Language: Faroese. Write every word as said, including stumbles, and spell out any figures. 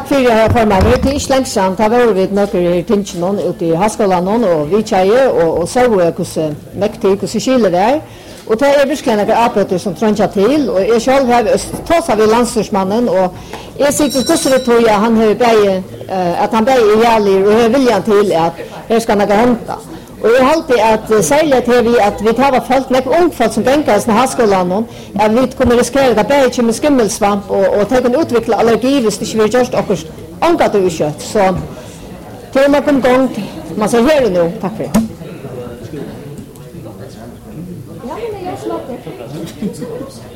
Takk for det, formann. Vi er ikke lenge siden, da var vi noen tingene ute i Haskolan og vi kjeier, og, og så var hvordan mektig, hvordan skylder det er. Og det er virkelig noen arbeider som trenger til, og jeg selv har tås av landstyrsmannen, og jeg sier til hvordan tror jeg han har beie, at han beie ihjelig og har viljan til at her skal noe hente. Og jeg halte at særlig til vi at vi tar folk, nek ungfolk som benker i Haskolan, at vi kommer risikere at det ikke med skimmelsvamp, og, og de kan utvikle allergi hvis det ikke blir gjort akkurat omgatt og utkjøtt. Så til man kommer gang, man ser her nå. Takk for det. Ja, men jeg snakker.